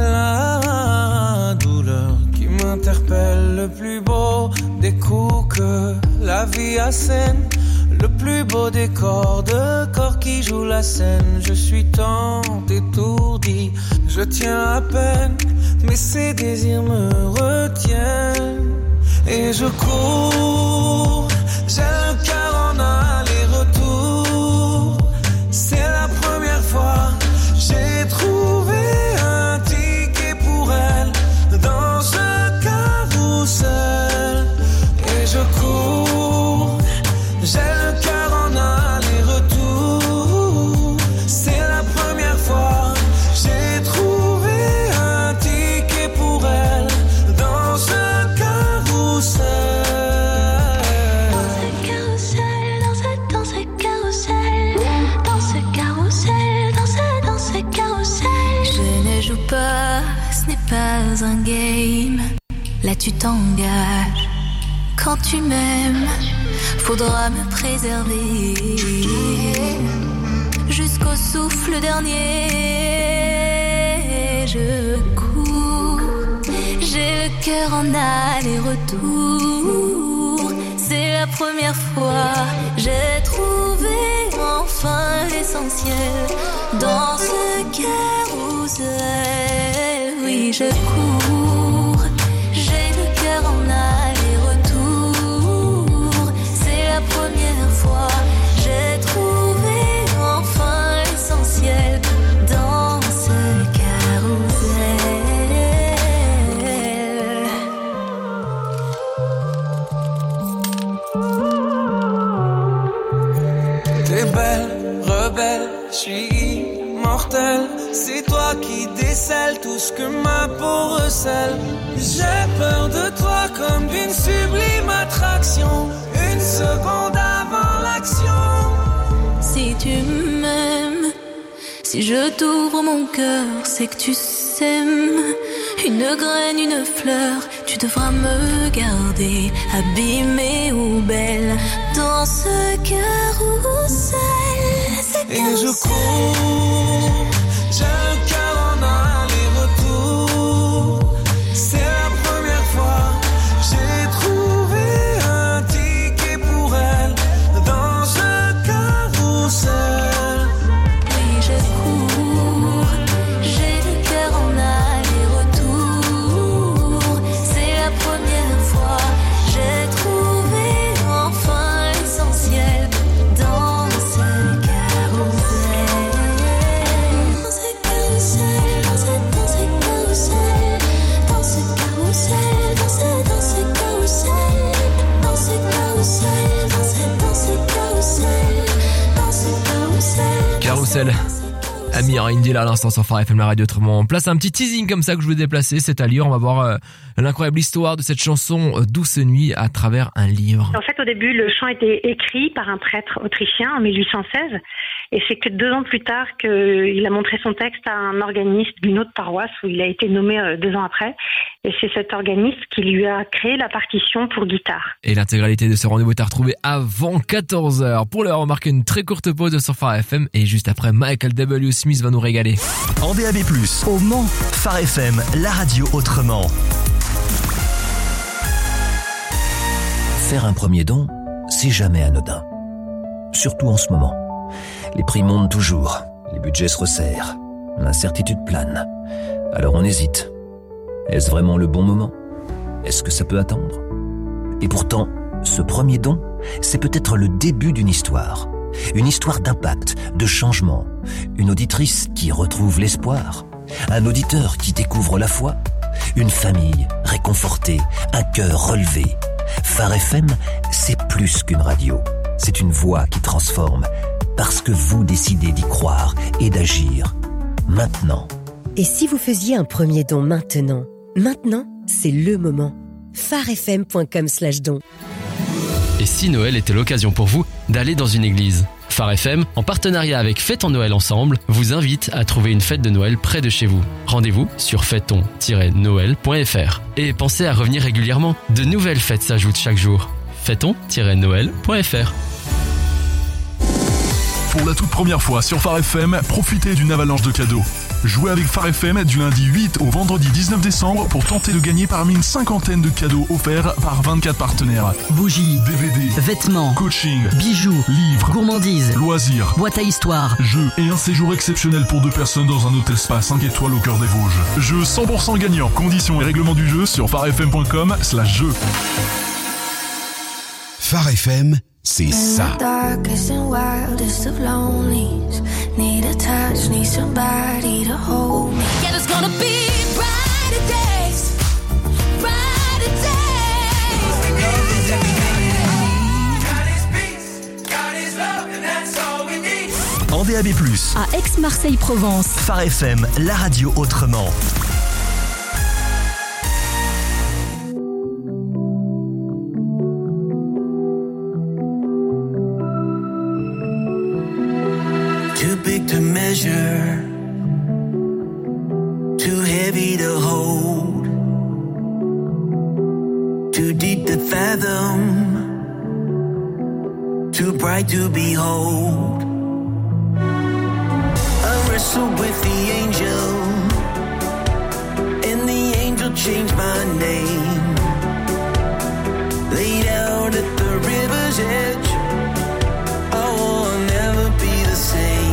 la douleur qui m'interpelle. Le plus beau des coups que la vie assène, le plus beau des corps de corps qui jouent la scène. Je suis tant étourdi, je tiens à peine, mais ces désirs me retiennent. Et je cours, j'ai le cœur en aller-retour. C'est la première fois, j'ai trouvé un ticket pour elle dans ce carrousel. Et je cours, j'ai le cœur en aller-retour. C'est la première fois, j'ai trouvé un ticket pour elle dans ce carrousel. Ce n'est pas un game. Là tu t'engages. Quand tu m'aimes, faudra me préserver jusqu'au souffle dernier. Je cours, j'ai le cœur en aller-retour. C'est la première fois, j'ai trouvé enfin l'essentiel dans ce carrousel. Oui, je cours, j'ai le cœur en aller-retour. C'est la première fois, j'ai trouvé enfin l'essentiel dans ce carrousel. T'es belle, rebelle, je suis immortel. C'est toi qui décèles tout ce que ma peau recèle. J'ai peur de toi comme d'une sublime attraction. Une seconde avant l'action. Si tu m'aimes, si je t'ouvre mon cœur, c'est que tu s'aimes. Une graine, une fleur, tu devras me garder, abîmée ou belle, dans ce carrousel. Et je cours, j'ai le cœur en aller-retour. C'est la première fois, j'ai trouvé un ticket pour elle dans ce carrousel. Oui, je cours, j'ai le cœur en aller-retour. C'est la première fois, j'ai trouvé enfin l'essentiel dans ce carrousel. Carousel. Amir Indila à l'instant sur Phare FM, la radio autrement. On place un petit teasing comme ça que je voulais déplacer, c'est à lire. On va voir l'incroyable histoire de cette chanson Douce Nuit à travers un livre. En fait, au début, le chant était écrit par un prêtre autrichien en 1816. Et c'est que 2 ans plus tard qu'il a montré son texte à un organiste d'une autre paroisse où il a été nommé 2 ans après. Et c'est cet organiste qui lui a créé la partition pour guitare. Et l'intégralité de ce rendez-vous est à retrouver avant 14h. Pour l'heure, on marque une très courte pause sur Phare FM et juste après, Michael W. Smith va nous régaler. En DAB+, au Mans, Phare FM, la radio autrement. Faire un premier don, c'est jamais anodin. Surtout en ce moment. Les prix montent toujours, les budgets se resserrent, l'incertitude plane. Alors on hésite. Est-ce vraiment le bon moment ? Est-ce que ça peut attendre ? Et pourtant, ce premier don, c'est peut-être le début d'une histoire. Une histoire d'impact, de changement. Une auditrice qui retrouve l'espoir. Un auditeur qui découvre la foi. Une famille réconfortée, un cœur relevé. Phare FM, c'est plus qu'une radio. C'est une voix qui transforme. Parce que vous décidez d'y croire et d'agir. Maintenant. Et si vous faisiez un premier don maintenant ? Maintenant, c'est le moment. pharefm.com/don. Et si Noël était l'occasion pour vous d'aller dans une église ? Phare FM, en partenariat avec Fêtons Noël Ensemble, vous invite à trouver une fête de Noël près de chez vous. Rendez-vous sur fêtons-noël.fr. Et pensez à revenir régulièrement, de nouvelles fêtes s'ajoutent chaque jour. fêtons-noël.fr. Pour la toute première fois sur Phare FM, profitez d'une avalanche de cadeaux. Jouez avec Phare FM du lundi 8 au vendredi 19 décembre pour tenter de gagner parmi une 50aine de cadeaux offerts par 24 partenaires. Bougies, DVD, vêtements, coaching, bijoux, livres, gourmandises, loisirs, boîte à histoire, jeux et un séjour exceptionnel pour 2 personnes dans un hôtel spa 5 étoiles au cœur des Vosges. Jeu 100% gagnant. Conditions et règlements du jeu sur pharefm.com/jeu. Phare FM, c'est ça. Need a touch, need somebody to hold me. Yeah, there's gonna be brighter days, brighter days. God is peace, God is love, and that's all we need. En DAB+, à Aix-Marseille-Provence. Phare FM, la radio autrement. Too big to measure, too heavy to hold, too deep to fathom, too bright to behold. I wrestled with the angel, and the angel changed my name. Laid out at the river's edge, oh, I'll never be the same.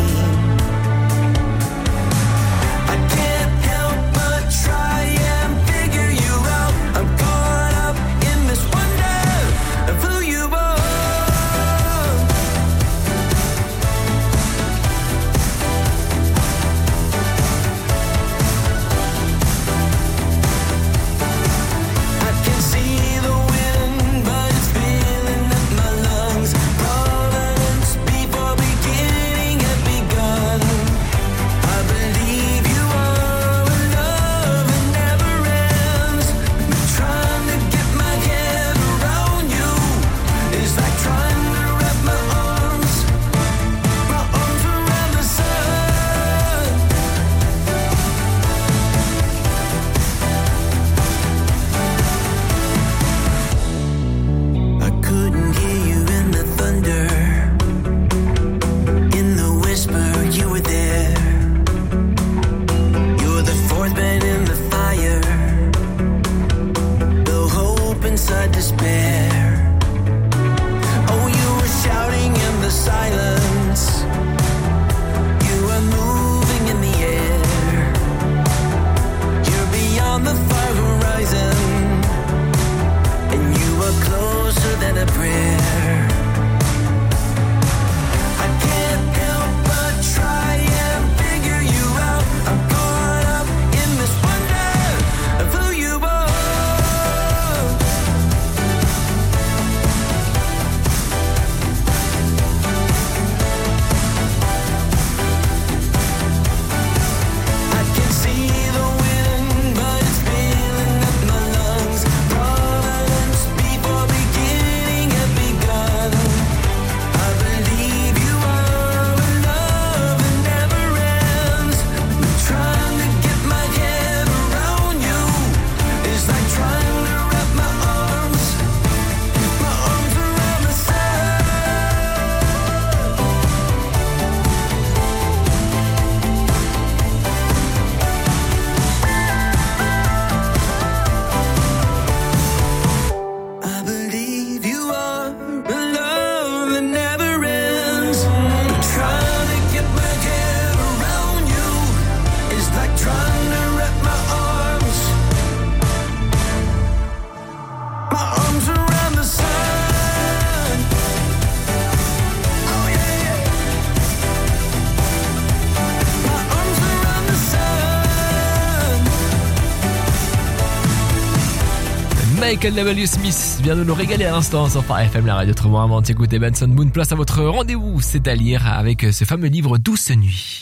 Drake, LW Smith vient de nous régaler à l'instant sur Phare FM, la radio autrement. Avant d'écouter Benson Moon, place à votre rendez-vous, c'est à lire avec ce fameux livre Douce Nuit.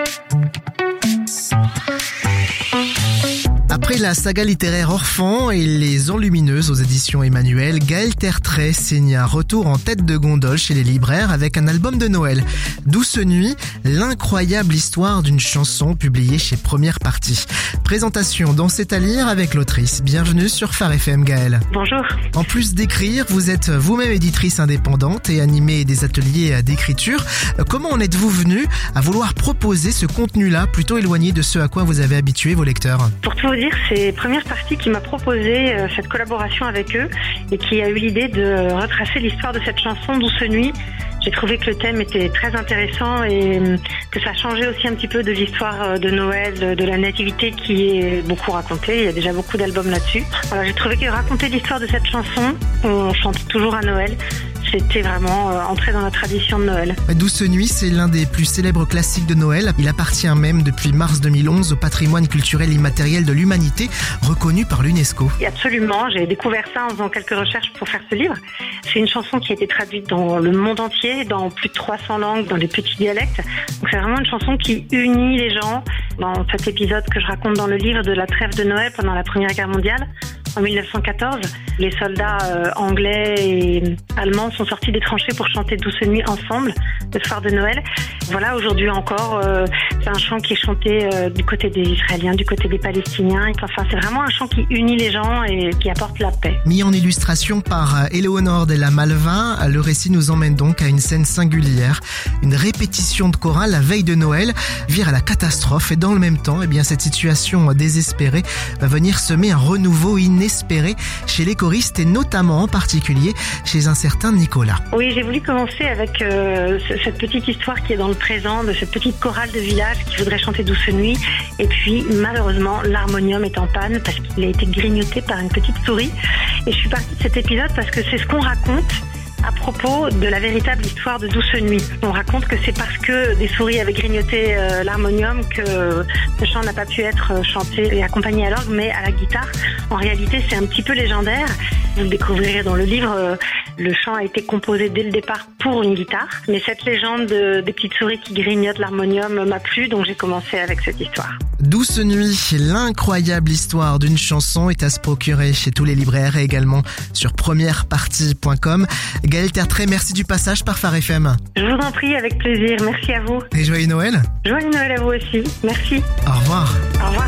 Après la saga littéraire Orphan et Les Enlumineuses aux éditions Emmanuel, Gaël Tertrais signe un retour en tête de gondole chez les libraires avec un album de Noël. Douce Nuit, l'incroyable histoire d'une chanson publiée chez Première Partie. Présentation dans C'est à lire avec l'autrice. Bienvenue sur Phare FM, Gaël. Bonjour. En plus d'écrire, vous êtes vous-même éditrice indépendante et animez des ateliers d'écriture. Comment en êtes-vous venue à vouloir proposer ce contenu-là plutôt éloigné de ce à quoi vous avez habitué vos lecteurs? Pour tout vous dire, c'est Première Partie qui m'a proposé cette collaboration avec eux et qui a eu l'idée de retracer l'histoire de cette chanson Douce Nuit. J'ai trouvé que le thème était très intéressant et que ça changeait aussi un petit peu de l'histoire de Noël, de la nativité qui est beaucoup racontée. Il y a déjà beaucoup d'albums là-dessus. Voilà, j'ai trouvé que raconter l'histoire de cette chanson, on chante toujours à Noël, c'était vraiment entré dans la tradition de Noël. Douce Nuit, c'est l'un des plus célèbres classiques de Noël. Il appartient même depuis mars 2011 au patrimoine culturel immatériel de l'humanité, reconnu par l'UNESCO. Absolument, j'ai découvert ça en faisant quelques recherches pour faire ce livre. C'est une chanson qui a été traduite dans le monde entier, dans plus de 300 langues, dans des petits dialectes. Donc c'est vraiment une chanson qui unit les gens. Dans cet épisode que je raconte dans le livre de la trêve de Noël pendant la Première Guerre mondiale, en 1914, les soldats anglais et allemands sont sortis des tranchées pour chanter Douce Nuit ensemble le soir de Noël. Voilà, aujourd'hui encore, c'est un chant qui est chanté du côté des Israéliens, du côté des Palestiniens. Enfin, c'est vraiment un chant qui unit les gens et qui apporte la paix. Mis en illustration par Éléonore Della Malva, le récit nous emmène donc à une scène singulière. Une répétition de chorale la veille de Noël vire à la catastrophe et dans le même temps, cette situation désespérée va venir semer un renouveau inespéré chez les choristes et notamment en particulier chez un certain Nicolas. Oui, j'ai voulu commencer avec cette petite histoire qui est dans le présent, de cette petite chorale de village qui voudrait chanter Douce Nuit. Et puis, malheureusement, l'harmonium est en panne parce qu'il a été grignoté par une petite souris. Et je suis partie de cet épisode parce que c'est ce qu'on raconte à propos de la véritable histoire de Douce Nuit. On raconte que c'est parce que des souris avaient grignoté l'harmonium que le chant n'a pas pu être chanté et accompagné à l'orgue, mais à la guitare. En réalité, c'est un petit peu légendaire. Vous le découvrirez dans le livre, le chant a été composé dès le départ pour une guitare. Mais cette légende des petites souris qui grignotent l'harmonium m'a plu, donc j'ai commencé avec cette histoire. Douce Nuit, l'incroyable histoire d'une chanson est à se procurer chez tous les libraires et également sur premièrepartie.com. Gaël Tertrais, merci du passage par Phare FM. Je vous en prie, avec plaisir. Merci à vous. Et joyeux Noël. Joyeux Noël à vous aussi. Merci. Au revoir. Au revoir.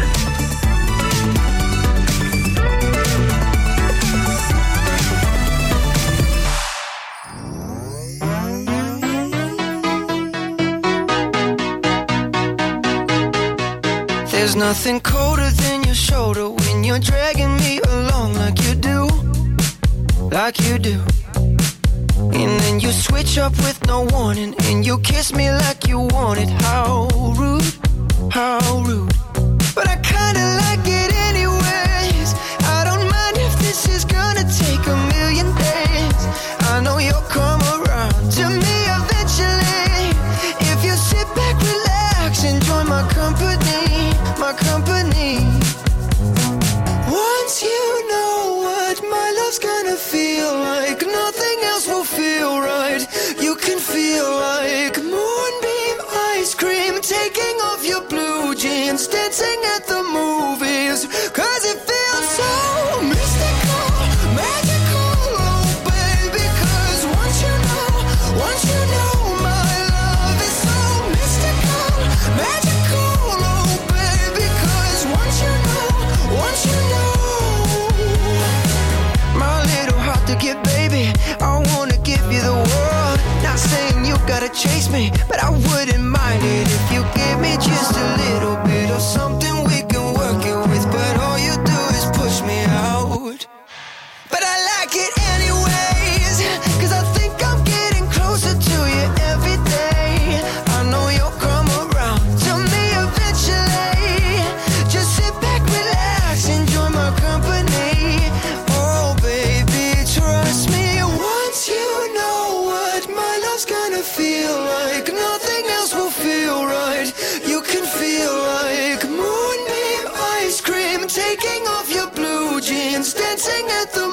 There's nothing colder than your shoulder when you're dragging me along like you do, like you do. And then you switch up with no warning and you kiss me like you want it. How rude, how rude. But I kinda like it anyways. I don't mind if this is gonna take a million days. I know you'll come around to me eventually. If you sit back, relax, enjoy my company, my company. Once you know what my love's gonna feel like, nothing else will feel right. You can feel like moonbeam ice cream, taking off your blue jeans, dancing at the movies, 'cause it feels so mystical, magical, oh baby. 'Cause once you know my love is so mystical, magical, oh baby. 'Cause once you know my little heart to get, baby, I wanna give you the world. Not saying you gotta chase me, but I wouldn't mind it if you give me just a little bit of something we can work it with. But all you do is push me out. But I like it anyways, 'cause I think I'm getting closer to you every day. I know you'll come around to me eventually. Just sit back, relax, enjoy my company. Oh baby, trust me. Once you know what my love's gonna feel like, nothing else will feel right. You can feel like moonbeam ice cream, taking off your blue jeans, dancing at the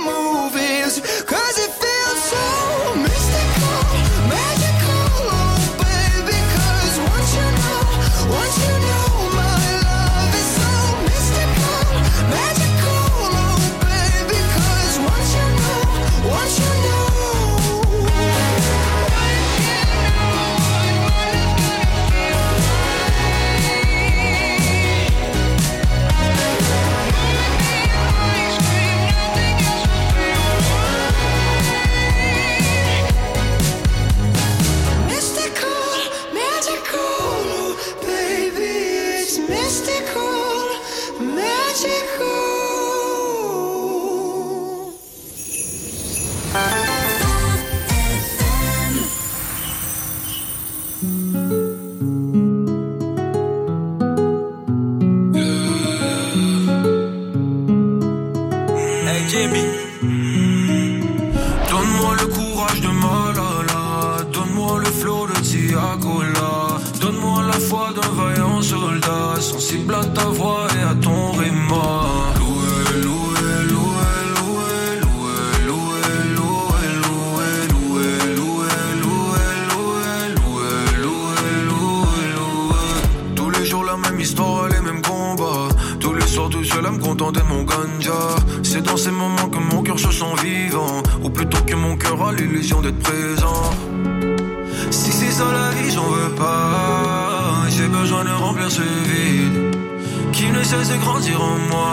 Tiagola. Donne-moi la foi d'un vaillant soldat, sensible à ta voix et à ton rima. Loué, loué, loué, loué, loué, loué, loué, loué, loué, loué, loué, loué, loué, loué. Tous les jours la même histoire, les mêmes combats. Tous les soirs tout seul à me contenter de mon ganja. C'est dans ces moments que mon cœur se sent vivant, ou plutôt que mon cœur a l'illusion d'être présent. Si c'est ça la vie, j'en veux pas. J'ai besoin de remplir ce vide qui ne cesse de grandir en moi.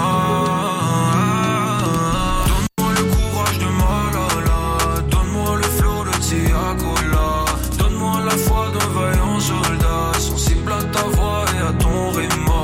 Donne-moi le courage de Malala, donne-moi le flow de Tiagola. Donne-moi la foi d'un vaillant soldat, sensible à ta voix et à ton rima.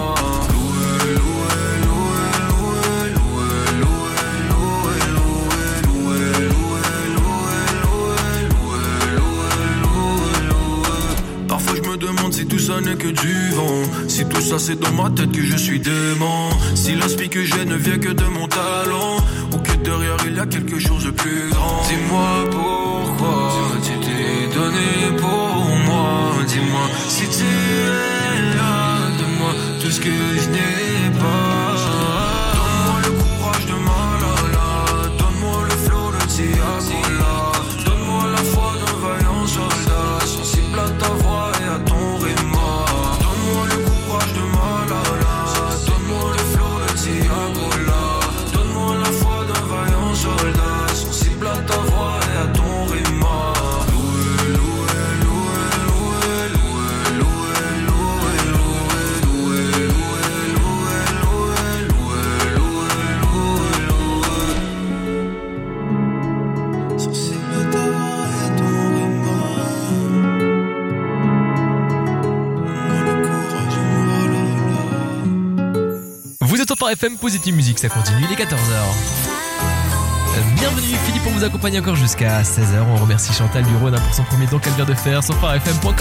Si tout ça n'est que du vent, si tout ça c'est dans ma tête que je suis dément, si l'inspi que j'ai ne vient que de mon talent, ou que derrière il y a quelque chose de plus grand. Dis-moi pourquoi tu t'es donné pour moi. Dis-moi si tu es là, donne-moi tout ce que je n'ai pas. Donne-moi le courage de Malala, donne-moi le flow de Tiagola. Donne-moi la foi d'un vaillant soldat, sensible à ta voix et à ton rima. Donne-moi le courage de Malala, donne-moi le flow de Tiagola. Donne-moi la foi d'un vaillant soldat, sensible à ta voix et à ton rima. Loué, loué, loué, loué, loué, loué, loué, loué, loué, loué, loué, loué, loué, loué. Sensible à ta voix et à ton rima. Vous êtes sur Phare FM, Positive Musique, ça continue, il est 14h. Bienvenue Philippe, on vous accompagne encore jusqu'à 16h. On remercie Chantal du Rhône pour son premier don qu'elle vient de faire sur pharefm.com.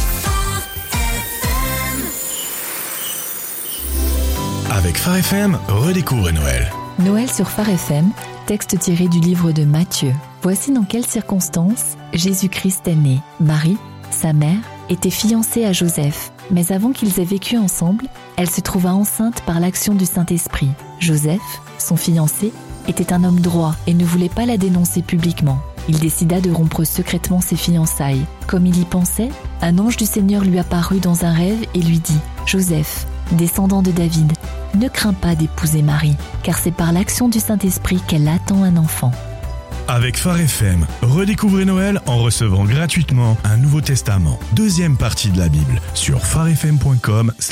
Avec Phare FM, redécouvrez Noël. Noël sur Phare FM, texte tiré du livre de Matthieu. Voici dans quelles circonstances Jésus-Christ est né. Marie, sa mère, était fiancée à Joseph, mais avant qu'ils aient vécu ensemble, elle se trouva enceinte par l'action du Saint-Esprit. Joseph, son fiancé, était un homme droit et ne voulait pas la dénoncer publiquement. Il décida de rompre secrètement ses fiançailles. Comme il y pensait, un ange du Seigneur lui apparut dans un rêve et lui dit « Joseph, descendant de David, ne crains pas d'épouser Marie, car c'est par l'action du Saint-Esprit qu'elle attend un enfant. » Avec Phare FM, redécouvrez Noël en recevant gratuitement un Nouveau Testament, deuxième partie de la Bible, sur pharefm.com.